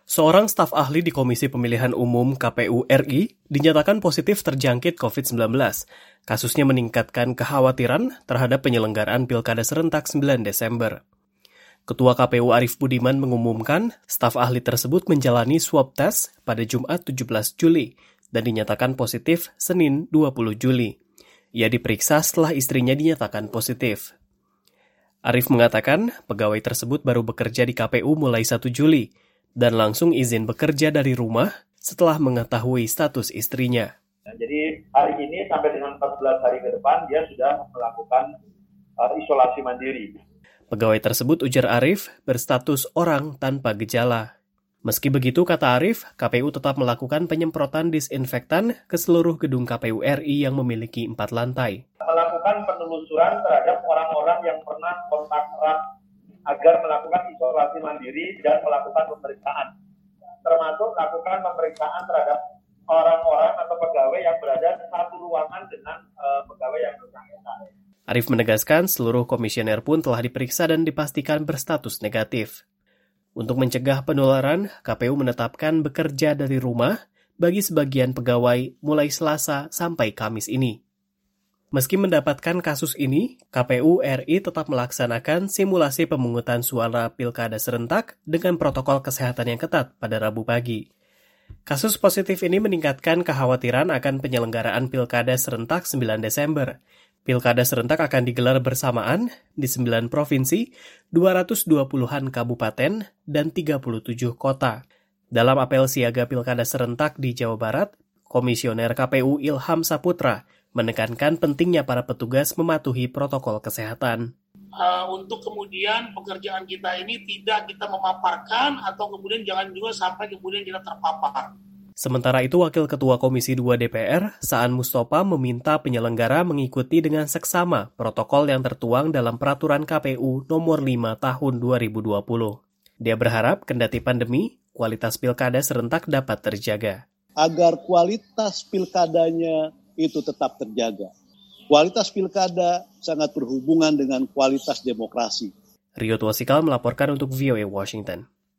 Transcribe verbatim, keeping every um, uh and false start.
Seorang staf ahli di Komisi Pemilihan Umum K P U R I dinyatakan positif terjangkit covid sembilan belas. Kasusnya meningkatkan kekhawatiran terhadap penyelenggaraan Pilkada serentak sembilan Desember. Ketua K P U Arief Budiman mengumumkan staf ahli tersebut menjalani swab test pada Jumat tujuh belas Juli dan dinyatakan positif Senin dua puluh Juli. Ia diperiksa setelah istrinya dinyatakan positif. Arief mengatakan pegawai tersebut baru bekerja di K P U mulai satu Juli dan langsung izin bekerja dari rumah setelah mengetahui status istrinya. Nah, jadi hari ini sampai dengan empat belas hari ke depan dia sudah melakukan uh, isolasi mandiri. Pegawai tersebut, ujar Arief, berstatus orang tanpa gejala. Meski begitu, kata Arief, K P U tetap melakukan penyemprotan disinfektan ke seluruh gedung K P U R I yang memiliki empat lantai. Melakukan penelusuran terhadap orang-orang yang pernah kontak erat agar melakukan isolasi mandiri dan melakukan pemeriksaan. Termasuk melakukan pemeriksaan terhadap orang-orang atau pegawai yang berada di satu ruangan dengan uh, pegawai yang bersangkutan. Arief menegaskan seluruh komisioner pun telah diperiksa dan dipastikan berstatus negatif. Untuk mencegah penularan, K P U menetapkan bekerja dari rumah bagi sebagian pegawai mulai Selasa sampai Kamis ini. Meski mendapatkan kasus ini, K P U R I tetap melaksanakan simulasi pemungutan suara Pilkada serentak dengan protokol kesehatan yang ketat pada Rabu pagi. Kasus positif ini meningkatkan kekhawatiran akan penyelenggaraan Pilkada serentak sembilan Desember. Pilkada serentak akan digelar bersamaan di sembilan provinsi, dua ratus dua puluhan kabupaten, dan tiga puluh tujuh kota. Dalam apel siaga Pilkada serentak di Jawa Barat, Komisioner K P U Ilham Saputra menekankan pentingnya para petugas mematuhi protokol kesehatan. Uh, untuk kemudian pekerjaan kita ini tidak kita memaparkan atau kemudian jangan juga sampai kemudian kita terpapar. Sementara itu, Wakil Ketua Komisi dua D P R, Saan Mustopa, meminta penyelenggara mengikuti dengan seksama protokol yang tertuang dalam Peraturan K P U Nomor lima Tahun dua ribu dua puluh. Dia berharap kendati pandemi, kualitas pilkada serentak dapat terjaga. Agar kualitas pilkadanya itu tetap terjaga. Kualitas pilkada sangat berhubungan dengan kualitas demokrasi. Rio Tuasikal melaporkan untuk V O A Washington.